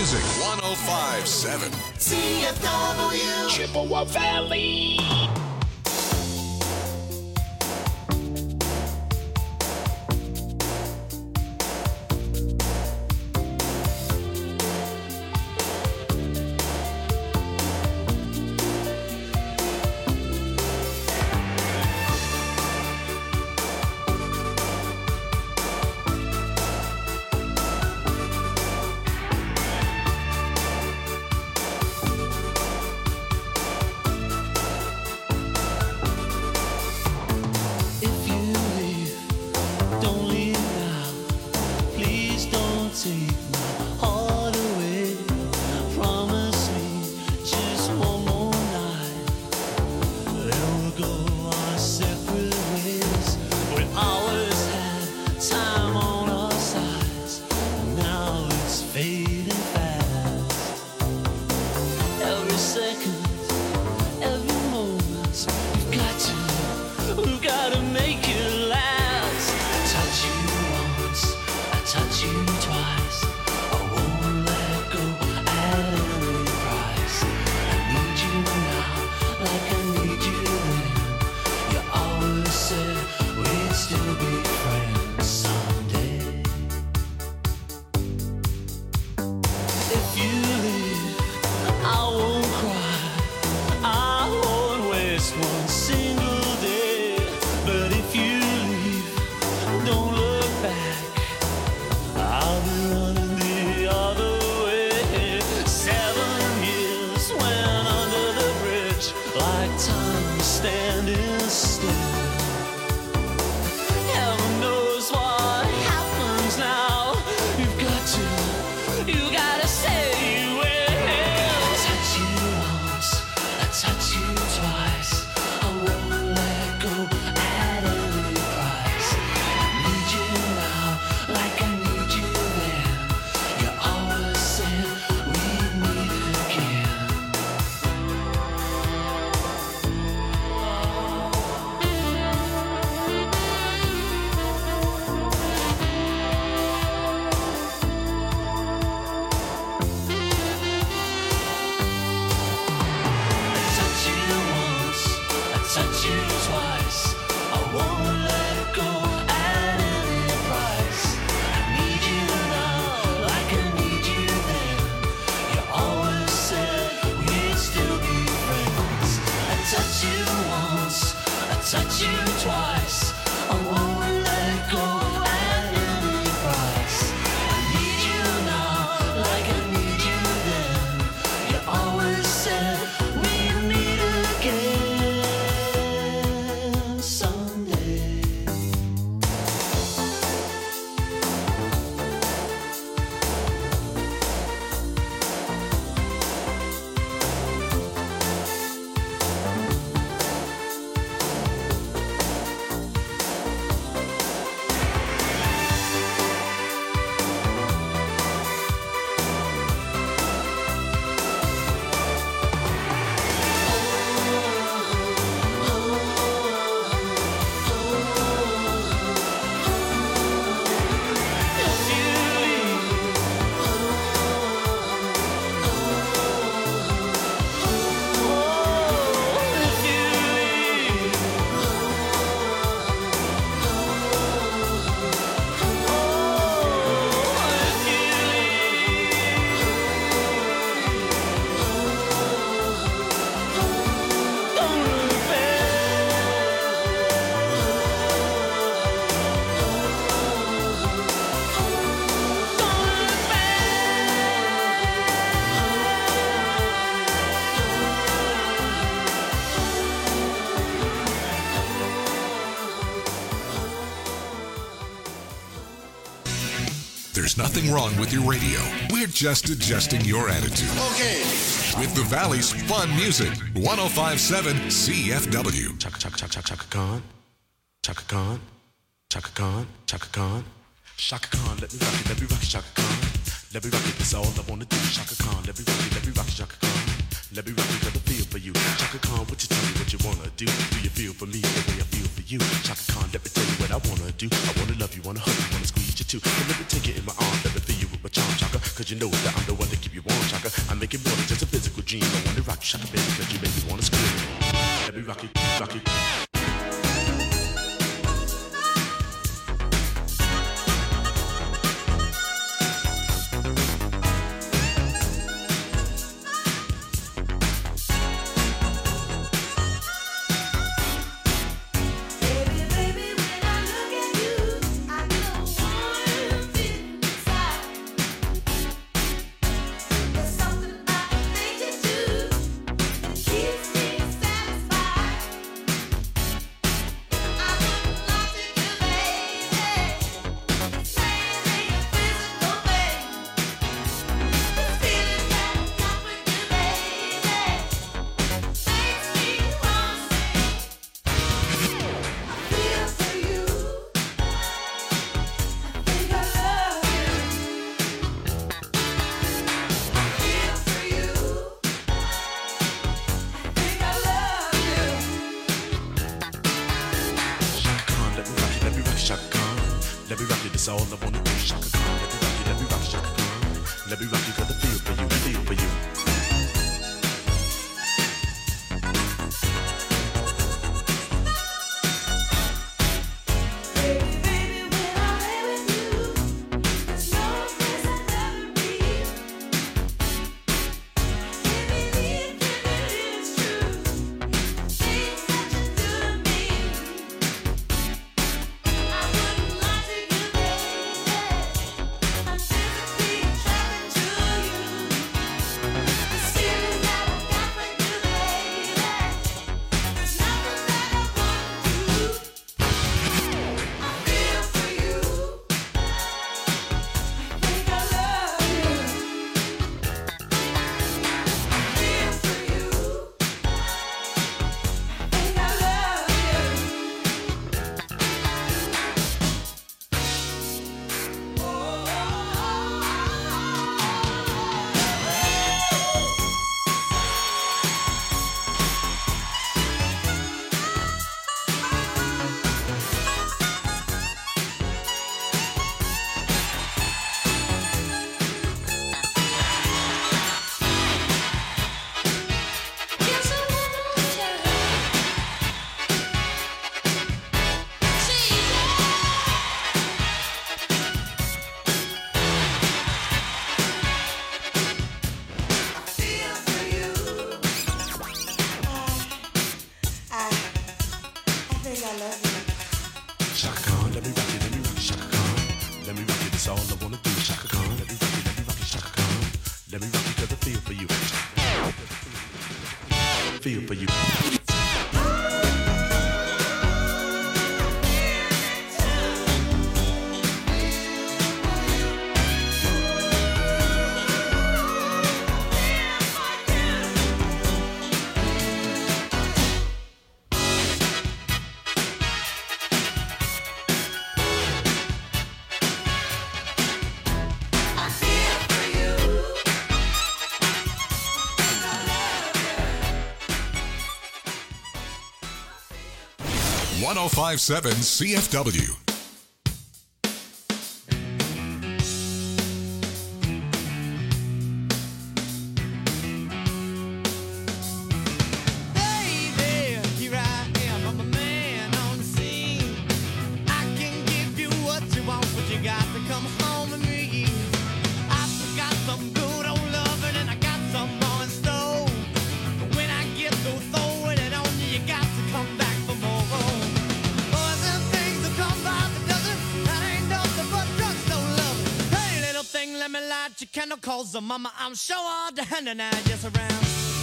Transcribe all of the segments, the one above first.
music. 105.7 CFW Chippewa Valley. There's nothing wrong with your radio. We're just adjusting your attitude. Okay. With the Valley's fun music, 105.7 CFW. Chaka Chaka Chaka Chaka Khan. Chaka Khan. Chaka Khan. Chaka Khan. Chaka Khan, let me rock it, Chaka Khan. Let me rock it, that's all I wanna do. Chaka Khan, let me rock it, Chaka Khan. Let me rock it, got a feel for you. Chaka Khan, what you tell me what you wanna do? Do you feel for me the way I feel for you? Chaka Khan, let me tell you what I wanna do. I wanna love you, wanna hug you, wanna squeeze you too. And let me take it in my arms, let me feel you with my charm. Chaka chaka. Cause you know that I'm the one to keep you warm, chaka. I make it more than just a physical dream. I wanna rock you, chaka, baby, cause you make me wanna scream. Let me rock you, rock you. All I wanna do, Shaka Khan. Let me rock you, Shaka Khan. Let me rock you, cause I feel for you, feel for you. Feel for you. 1057 CFW. Cause the mama, I'm sure all the hand and I just around.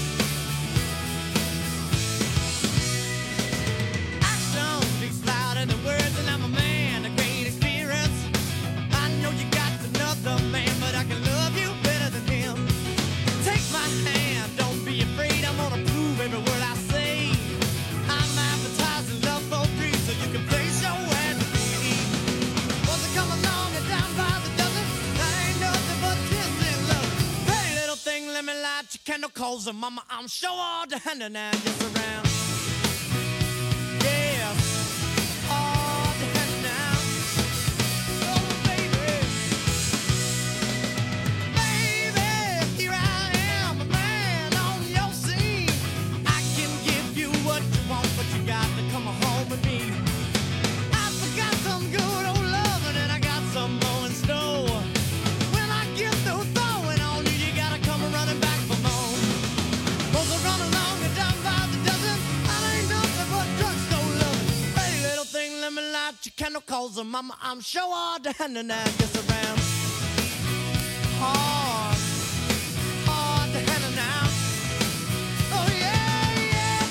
Action speaks louder than words, and I'm a man of great experience. I know you got another man, but I can love you better than him. Take my hand, don't be afraid. I'm gonna prove every word I say. I'm advertising love for free, so you can place your hand to me. Was it come along and down by the dozen? That ain't nothing but kissing love. Hey, little thing, let me light your candle, cause mama, I'm sure all the hand and I just around. Yeah, all the hand now. Oh, baby. mama, I'm sure all the hand and I just around. Hard, hard to handle now. Oh yeah, yeah,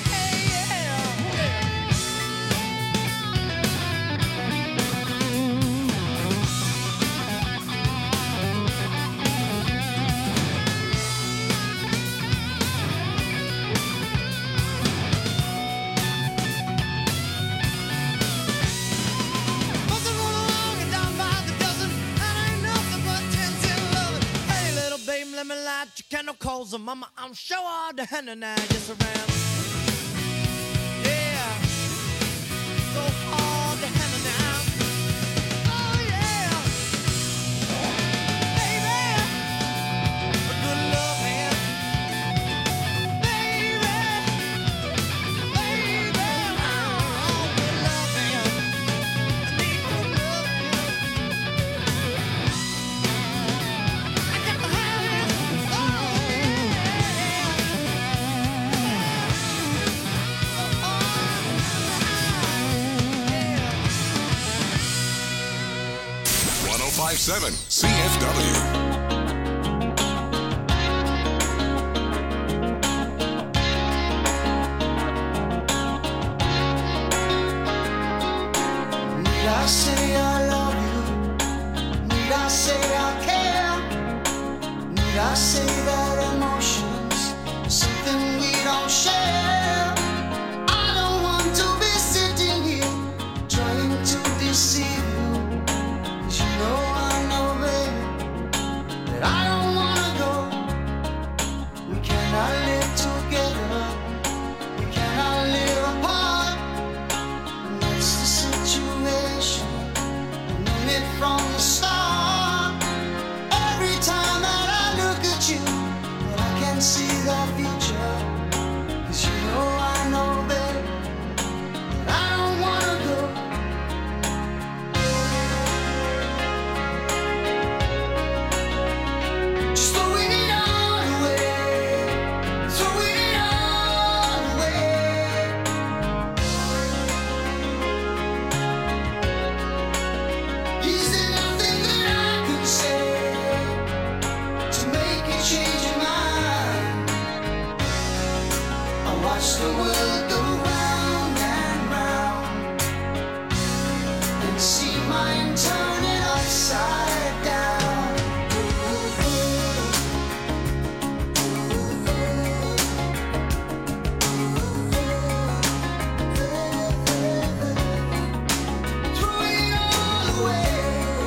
let me light your candle coals, and mama, I'm sure all the hand and I just around. Yeah, so hard to handle now. Oh yeah, baby, a good love man, baby, baby, oh, good love man, I need good love man. I got to have it. 1057 CFW. Need I say I love you? Need I say I care? Need I say that emotions are something we don't share? I don't want to be sitting here trying to deceive you, 'cause you know I know, baby, that I don't wanna go. We cannot live together, we cannot live apart. That's the situation, I knew it from the start. Every time that I look at you, well, I can see the future. 'Cause you know I know, babe, that I don't wanna go. Just throwing it all away, throwing it all away. Is there nothing that I could say to make you change your mind? I watch the world go round and round and see mine turning upside down. Throwing it all away.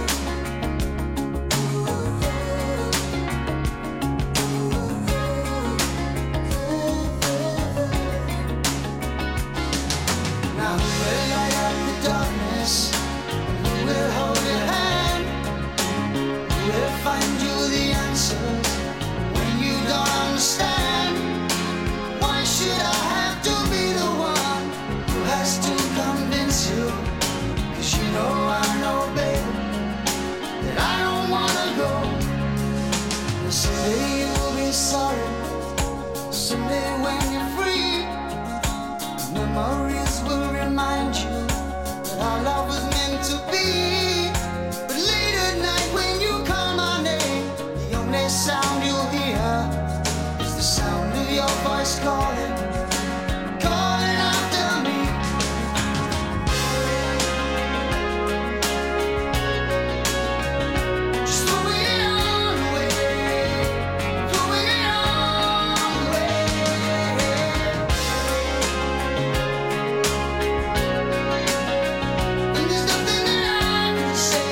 Now who will light up the darkness? Who will hold your hand? Who will find you the answers when you don't understand? Why should I have to be the one who has to convince you? 'Cause you know I know, babe, that I don't wanna go. And someday you'll be sorry. Someday when you're free, memories will remind you that our love was meant to be. But late at night when you call my name, the only sound you'll hear is the sound of your voice calling, calling after me. Just throwing it all away, throwing it all away. And there's nothing that I can say.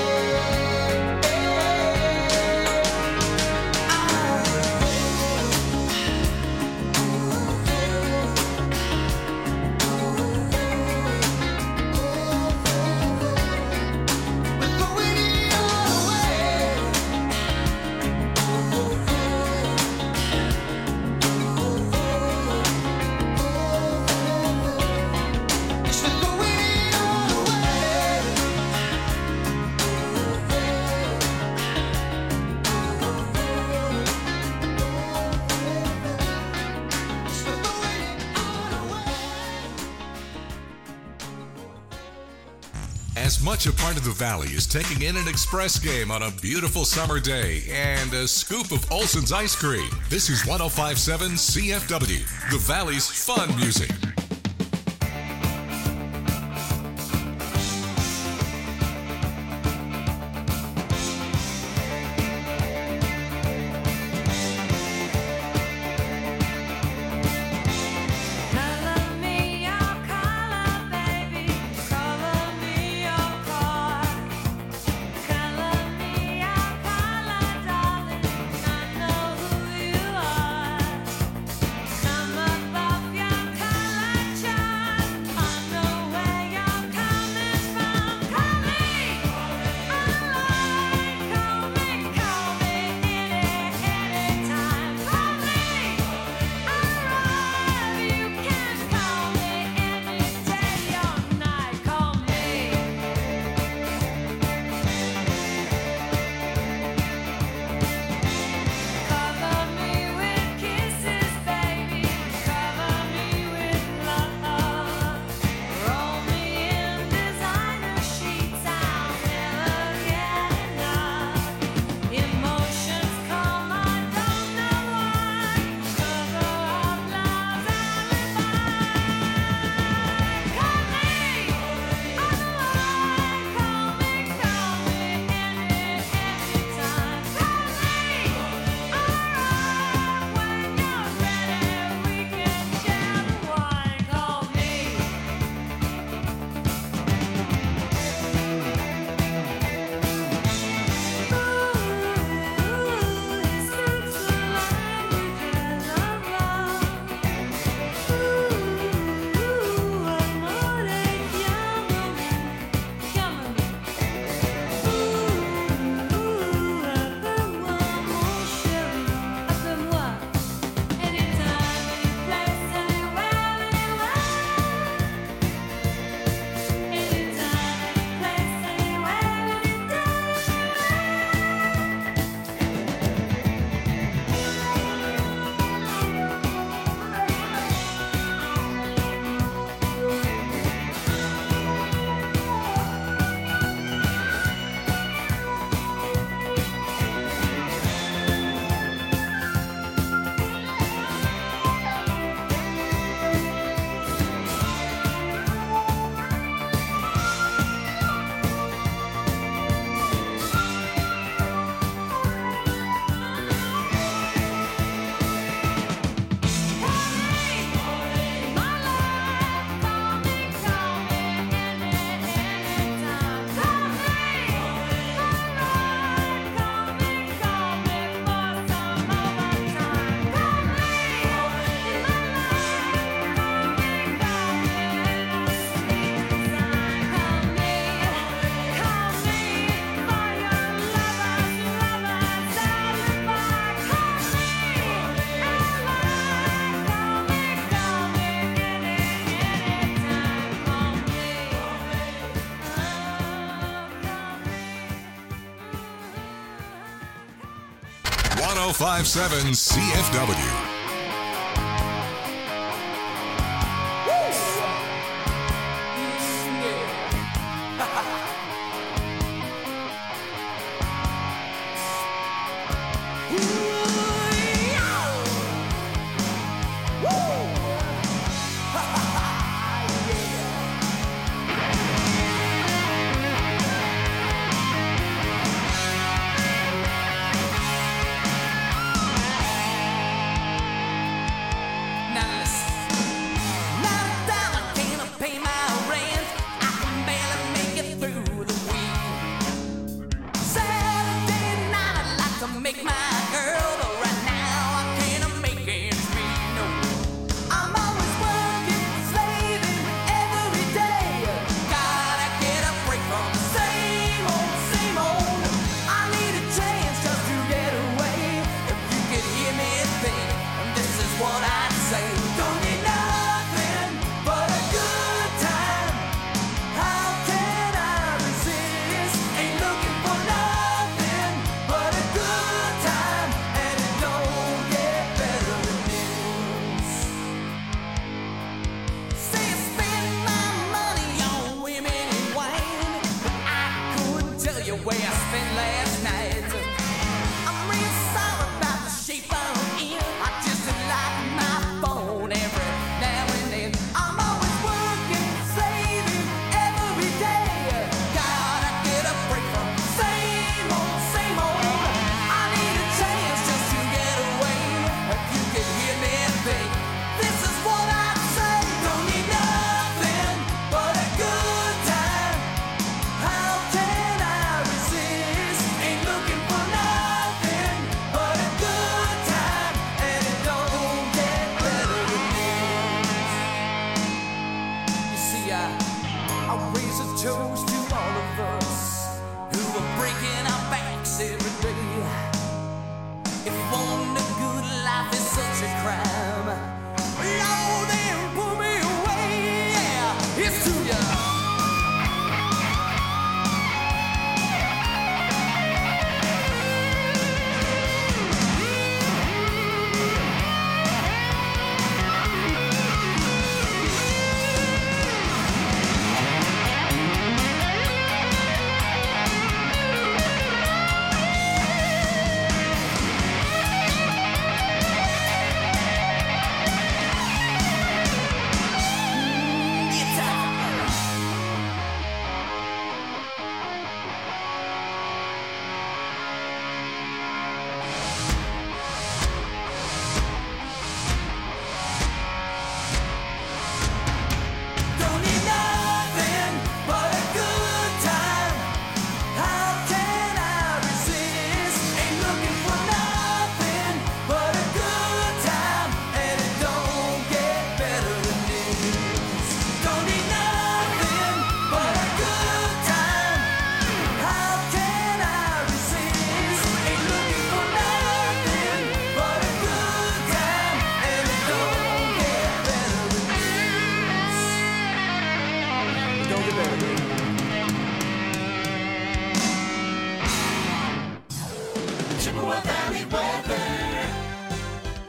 as much a part of the Valley as taking in an Express game on a beautiful summer day and a scoop of Olson's ice cream. This is 105.7 CFW, the Valley's fun music. .5.7 CFW.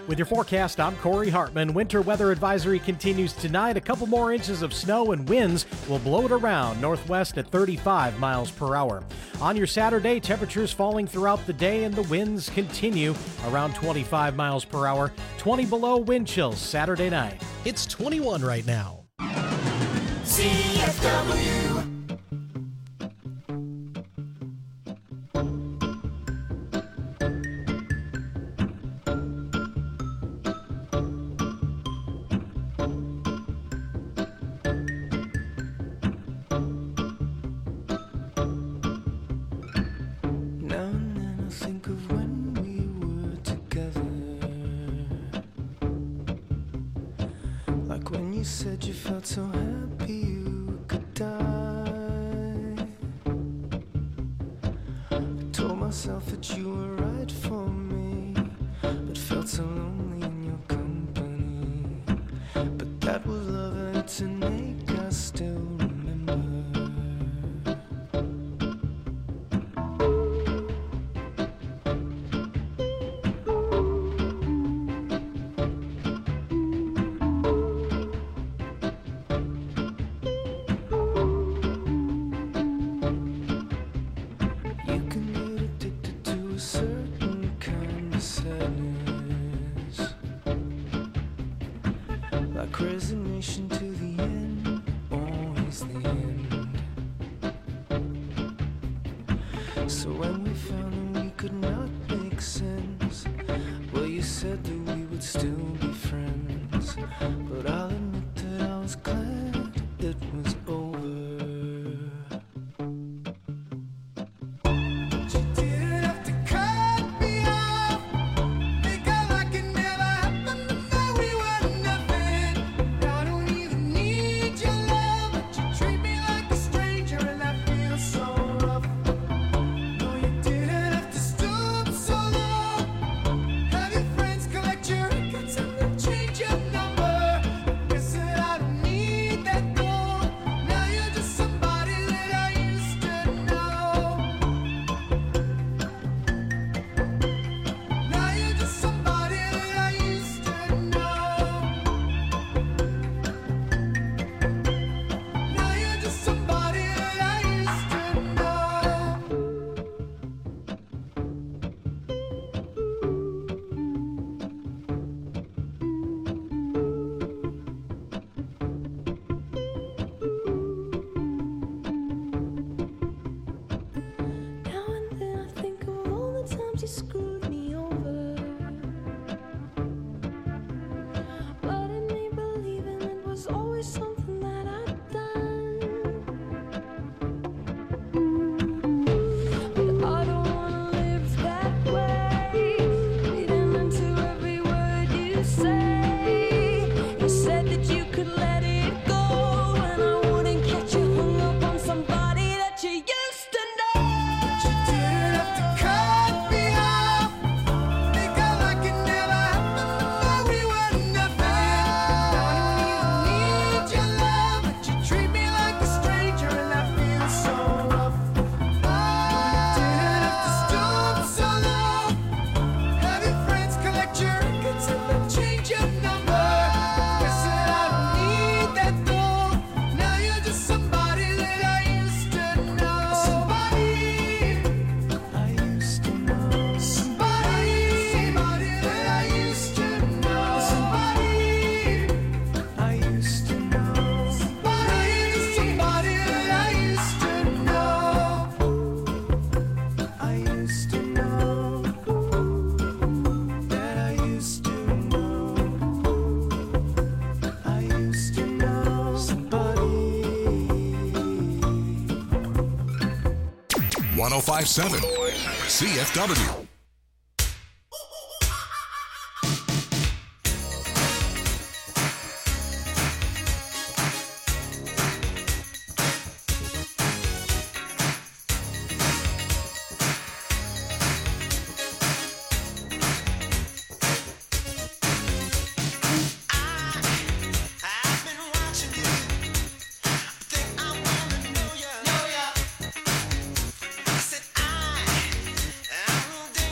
With your forecast, I'm Corey Hartman. Winter weather advisory continues tonight. A couple more inches of snow and winds will blow it around northwest at 35 miles per hour. On your Saturday, temperatures falling throughout the day and the winds continue around 25 miles per hour. 20 below wind chills Saturday night. It's 21 right now. CFW. Said you felt so happy you could die. I told myself that you were right for me, but felt so lonely in your company. But that was love and it's an ache I still remember. Resignation to the end, always the end. So when we found that we could not make sense, well, you said that we would still be friends. But I'll admit that I was glad it was over. .1057 CFW. I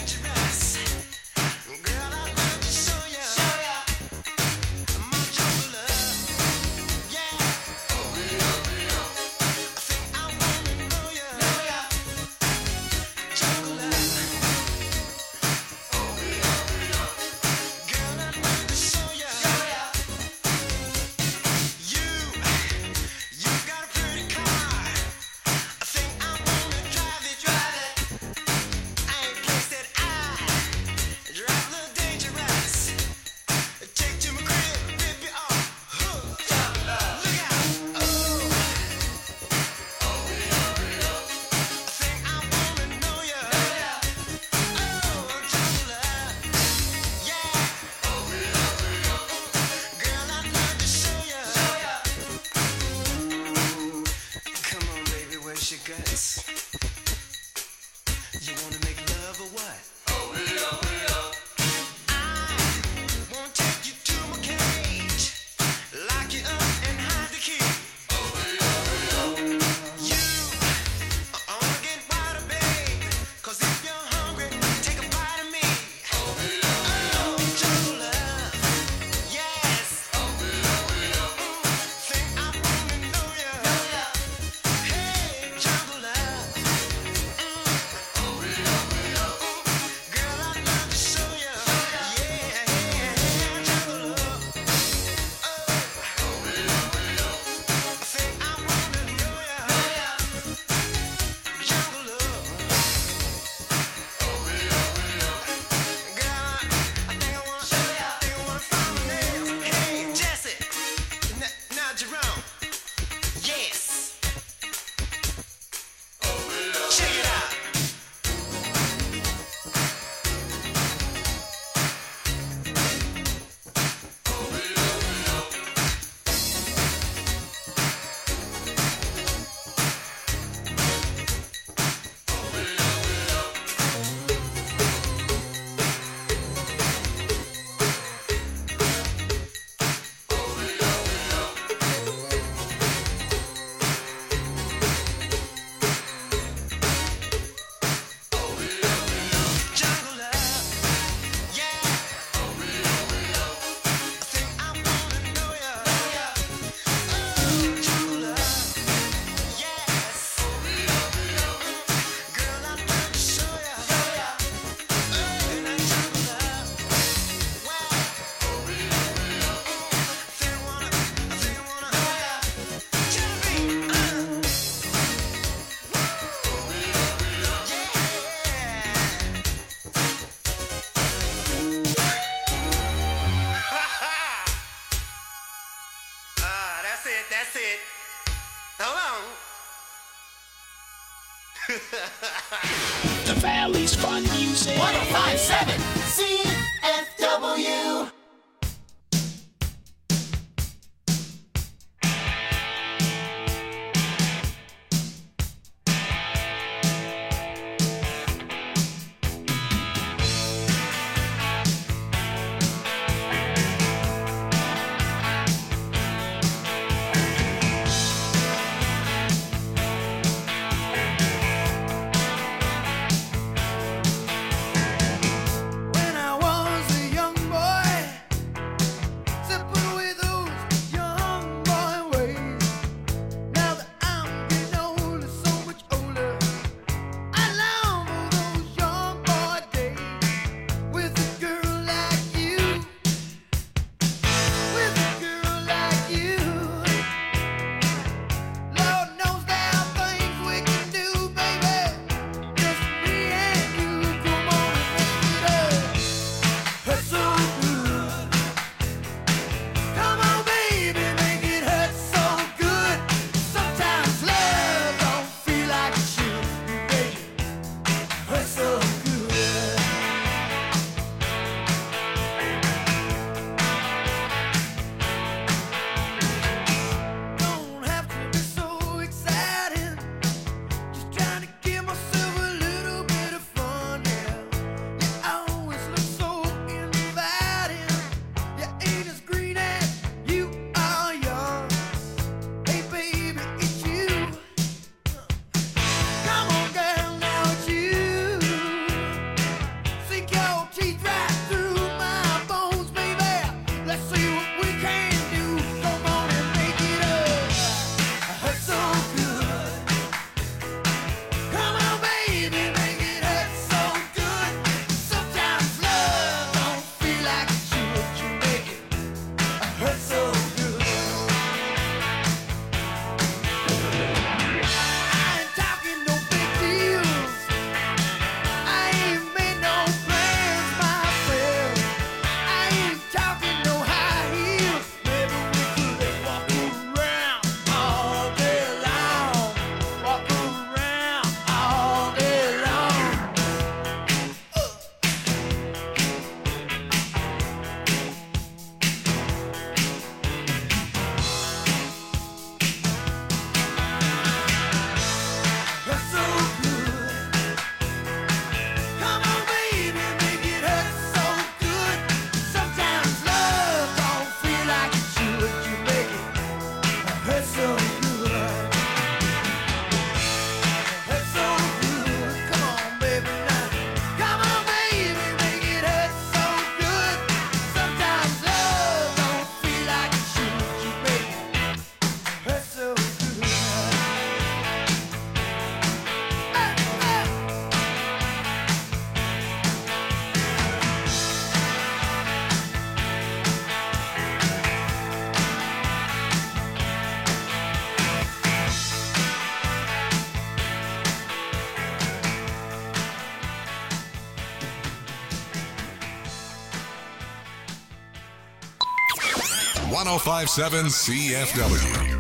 1057 CFW.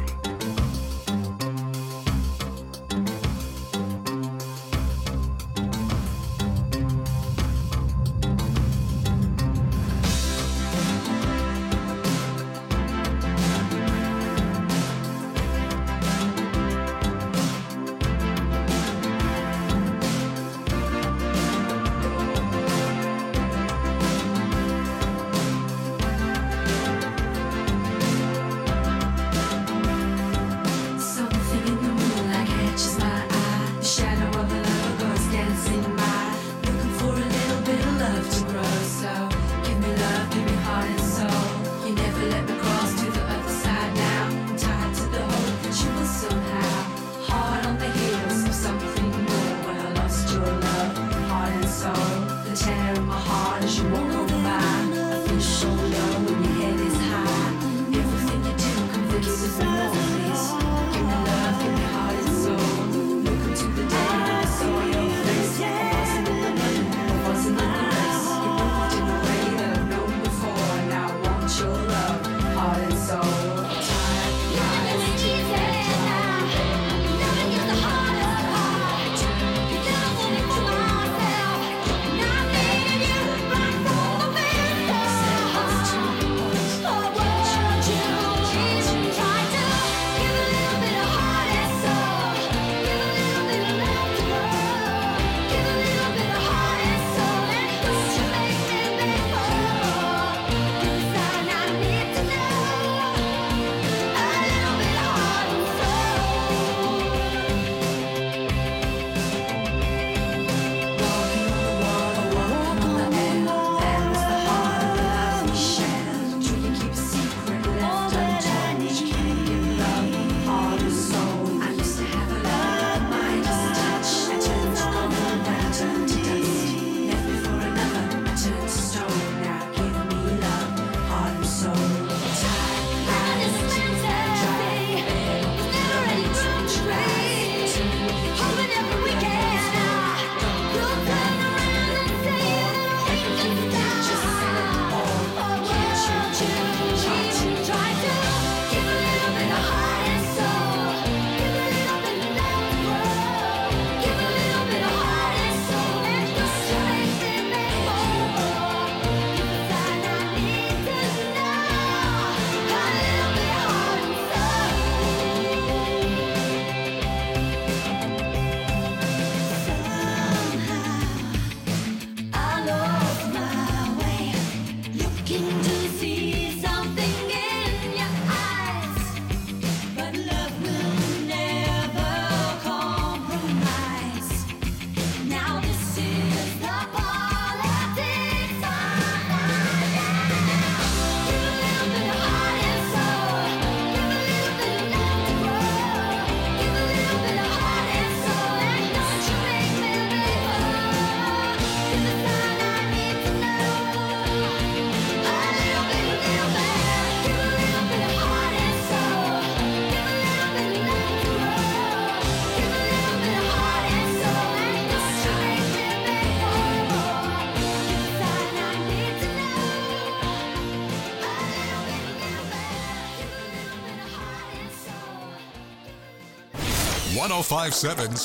.1057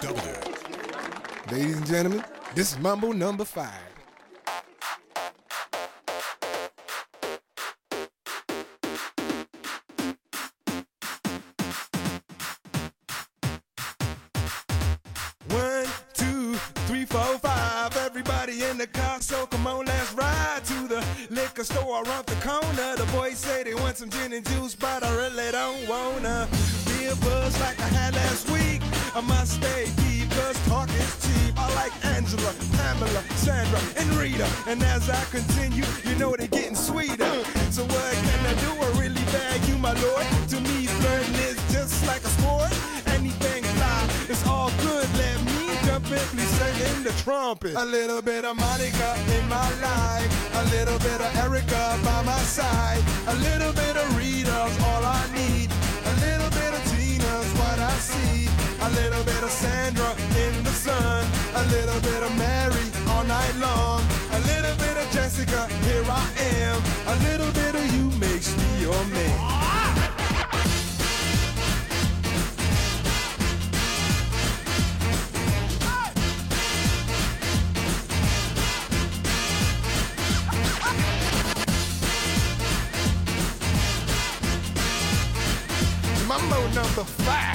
CFW. Ladies and gentlemen, this is Mambo number 5. One, two, three, four, five. Everybody in the car, so come on, let's ride to the liquor store around the corner. The boys say they want some gin and juice, but I really don't wanna be a buzz like I had last week. I must stay deep, cause talk is cheap. I like Angela, Pamela, Sandra, and Rita. And as I continue, you know they're getting sweeter. So what can I do? I really bag you, my lord. To me, flirting is just like a sport. Anything fly, it's all good. Let me jump in, please sing the trumpet. A little bit of Monica in my life. A little bit of Erica by my side. A little bit of Rita's all I need. A little bit of Tina's what I see. A little bit of Sandra in the sun. A little bit of Mary all night long. A little bit of Jessica, here I am. A little bit of you makes me your Mambo number 5.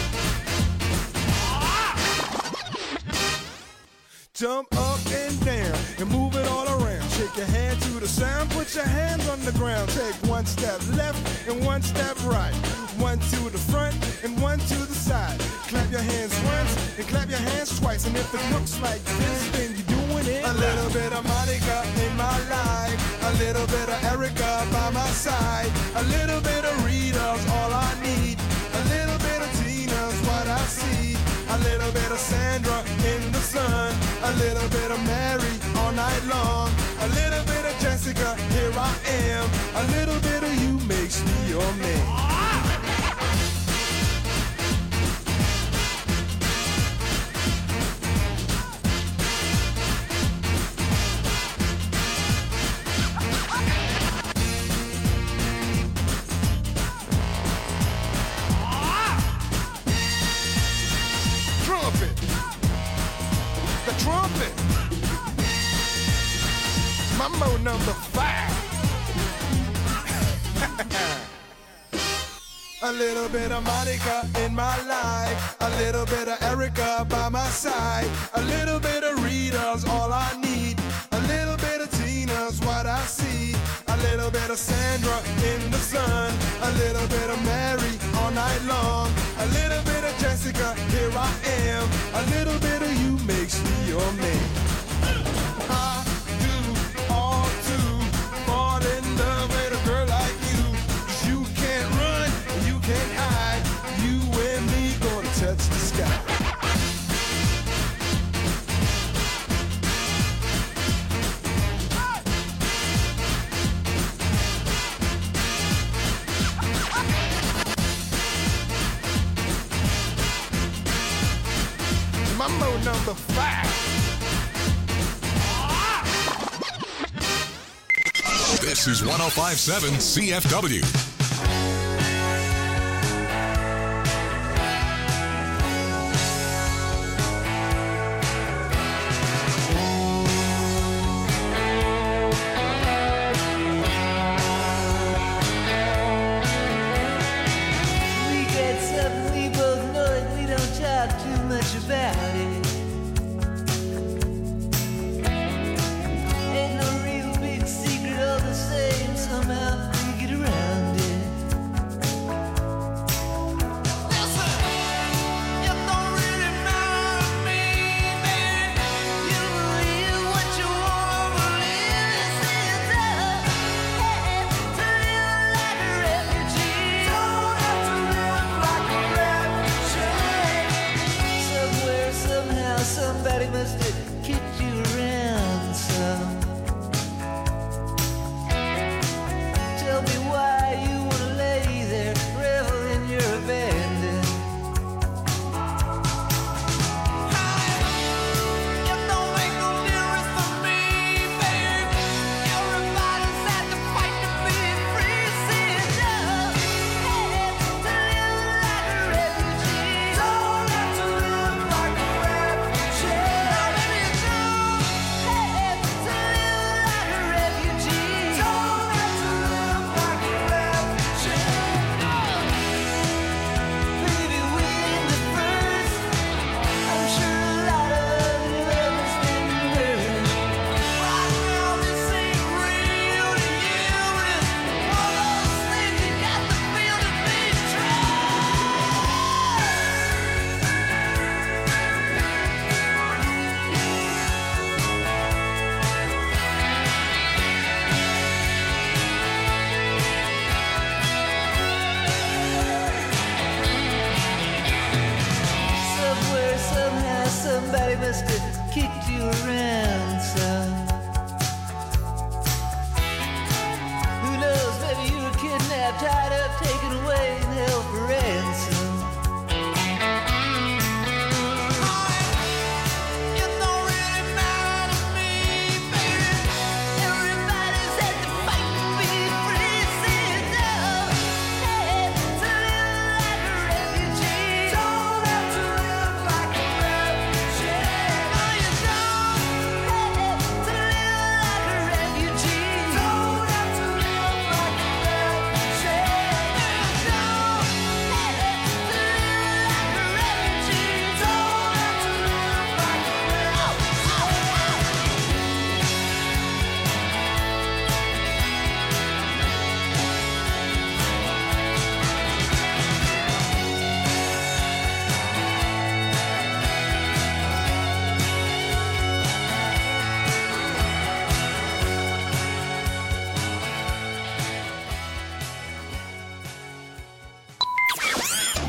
Jump up and down and move it all around. Shake your hand to the sound, put your hands on the ground. Take one step left and one step right. One to the front and one to the side. Clap your hands once and clap your hands twice. And if it looks like this, then you're doing it. A little bit of Monica in my life. A little bit of Erica by my side. A little bit of Rita's all I need. A little bit of Tina's what I see. A little bit of Sandra in the sun. A little bit of Mary all night long. A little bit of Jessica, here I am. A little bit of you makes me your man. Trumpet. Mambo number 5. A little bit of Monica in my life. A little bit of Erica by my side. A little bit of Rita's all I need. A little bit of Tina's what I see. A little bit of Sandra in the sun. A little bit of Mary all night long. A little bit of Jessica, here I am. A little bit of you makes me your man. I do all to fall in love with a girl like you. 'Cause you can't run, you can't hide. You and me gonna touch the sky. Mambo number 5. This is 105.7 CFW. We got something we both know and we don't talk too much about it. Ain't no real big secret, all the same, somehow we get around it. Listen, it don't really matter to me, baby. You believe what you want to believe. This is hey, to live like a refugee. Don't have to live like a refugee. Somewhere, somehow, somebody must have kicked you around some. Tell me why you wanna lay there, revel in your abandon. It don't make no difference to me, baby. Everybody's had to fight to be free. See it does. Hey, to live like a refugee. Don't have to live like a refugee. Now maybe you do. Hey, to live like a refugee. Don't have to live like a refugee. Baby, we ain't the first. I'm sure a lot of love has been burned. Right now, this ain't real to you. It's one of those things you got to feel to be true. Somewhere, somehow, somebody must have kicked you around some. Who knows, maybe you were kidnapped, tied up, taken away, and held for ransom. It don't really matter to me, baby. Everybody's had to fight to be free. See it now. Hey, to live like a refugee. Don't have to live like a refugee. No, you don't. Hey, to live like a refugee. Don't have to live like a refugee. No, you don't.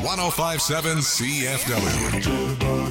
1057 CFW.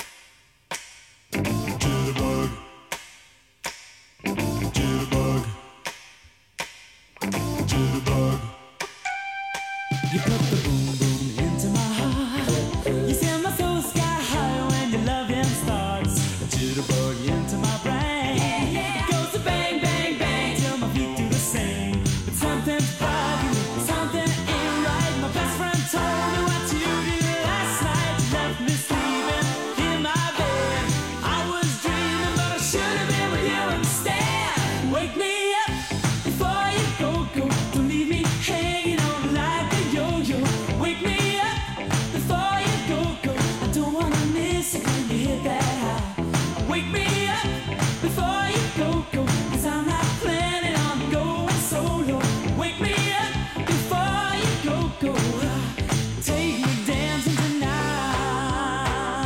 You put the boom boom into my heart. You send my soul sky high when your loving starts. A jitterbug into my brain. It goes to bang bang bang till my feet do the same. But something's bugging me, something ain't right. My best friend told me what you did last night. You left me sleeping in my bed. I was dreaming, but I should have been with you instead. Wake me up before you go. Don't leave me hanging on like a yo-yo. Wake me up before you go. I don't wanna miss it when you hit that high. Wake me up before you go. 'Cause I'm not planning on going solo. Wake me up before you go. Take me dancing tonight.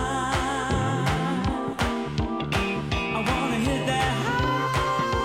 I wanna hit that high.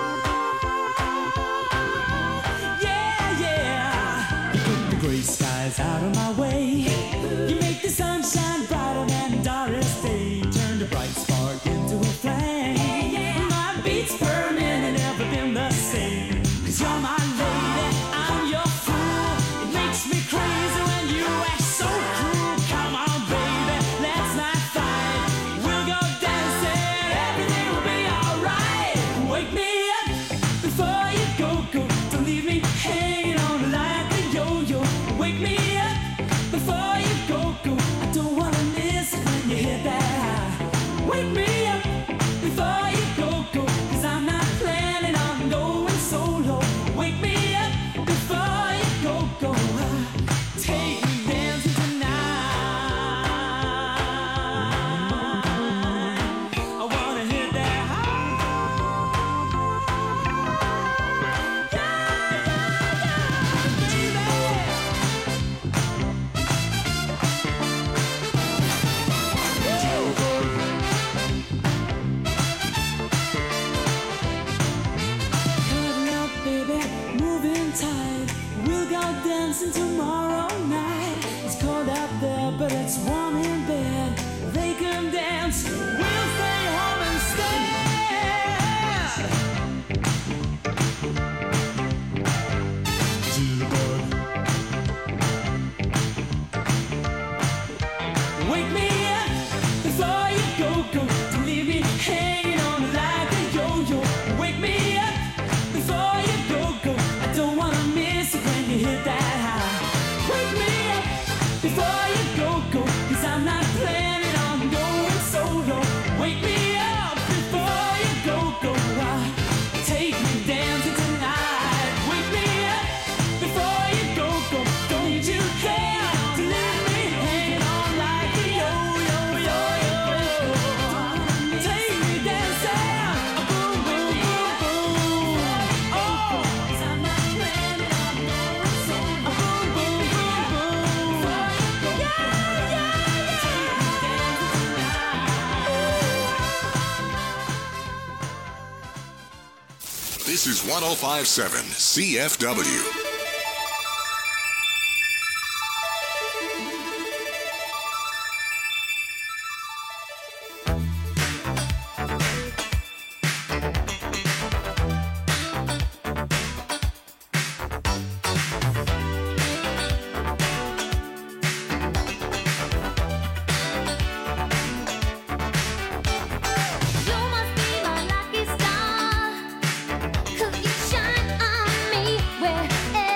Yeah, yeah. You put the gray skies out of my way. You make the sunshine brighter than the darkest day. Turn the bright spark into a flame. My beats per minute never been the same. 'Cause you're my lady, I'm your fool. It makes me crazy when you act so cruel. Come on, baby, let's not fight. We'll go dancing, everything will be alright. Wake me up before you go. Don't leave me hanging on like a yo-yo. Wake me up before you go. I don't wanna miss it when you hit that high. Wake me up before you go. 'Cause I'm not planning on going solo. Wake me up before you go. Take me dancing tonight. I wanna hit that high. Cutting up, baby, moving tight. We'll go dancing tomorrow night. It's cold out there, but it's warm in bed. They can dance, we'll stay home instead. Wake me up before you go. Don't leave me hanging on like a yo-yo. Wake me up before you go. I don't wanna miss it when you hit that high. Wake me up before you go. 'Cause I'm not planning on going solo. Wake me up before you go. Take me dancing tonight. Wake me up before you go. Don't need you there to leave me hanging on like a yo-yo. Take me dancing, boom, boom, boom, boom. Oh, 'cause I'm not planning on going solo. Boom, boom, boom, boom. Yeah, yeah, yeah. Take me dancing tonight. This is 1057 CFW. You must be my lucky star, 'cause you shine on me wherever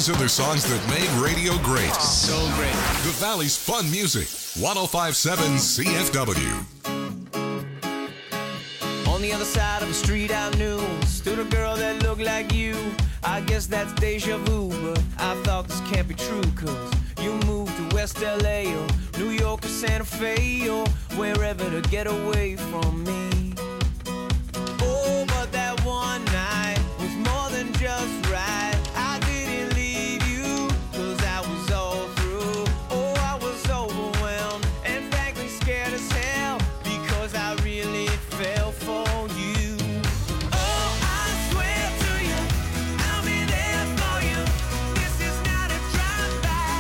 These are the songs that made radio great. So great. The Valley's fun music. 105.7 CFW. On the other side of the street I knew stood a girl that looked like you. I guess that's deja vu, but I thought this can't be true, cause you moved to West LA or New York or Santa Fe or wherever to get away from me. Oh, but that one night was more than just right. I didn't leave you, cause I was all through. Oh, I was overwhelmed and frankly scared as hell, because I really fell for you. Oh, I swear to you, I'll be there for you. This is not a drive-by.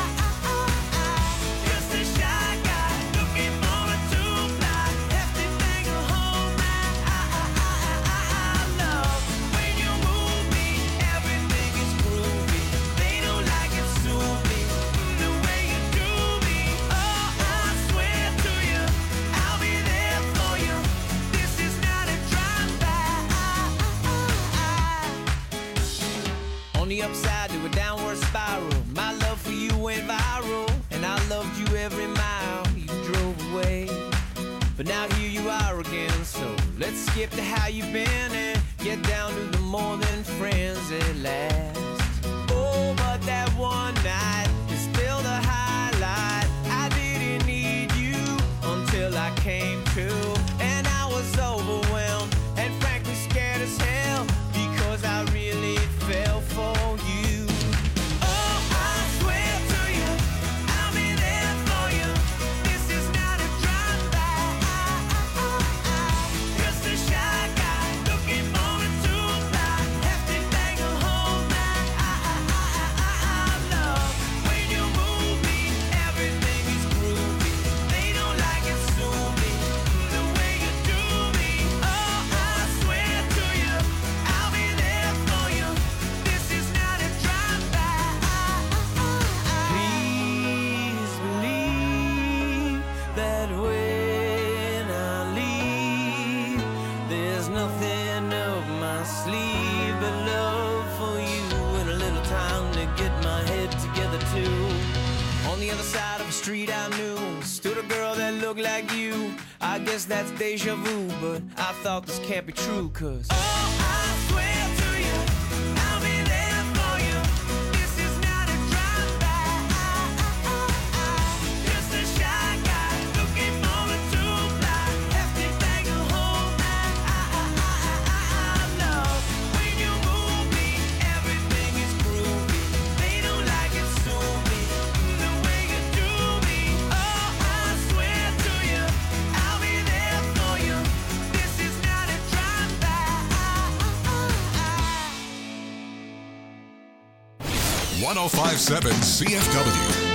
Just a shy guy looking for a two-fly. Hefty thing to hold my love. When you move me, everything is groovy. They don't like it, sue me the way you do me. Oh, I swear to you, I'll be there for you. This is not a drive-by. On the upside to a downward spiral, my love for you went viral, and I loved you every mile you drove away. But now here you are again, so let's skip to how you've been and get down to the more than friends at last. Oh, but that one night is still the highlight. I didn't need you until I came to, and I was overwhelmed and frankly scared as hell, because I really fell for you. Oh, I swear to you, I'll be there for you. This is not a drive-by. Just a shy guy looking for a two-fly. Hefty thing to hold my love. When you move me, everything is groovy. They don't like it, sue me the way you do me. Oh, I swear to you, I'll be there for you. This is not a drive-by. Please believe that when I leave, there's nothing up my sleeve but love for you and a little time to get my head together too. On the other side of the street I knew stood a girl that looked like you. I guess that's deja vu, but I thought this can't be true, cause oh, I swear to you, I'll be there for you. This is not a drive-by. Just a shy guy looking for a two-fly. Hefty thing to hold my love. When you move me, everything is groovy. They don't like it, sue me the way you do me. Oh, I swear to you, I'll be there for you. This is not a drive-by. 105.7 CFW.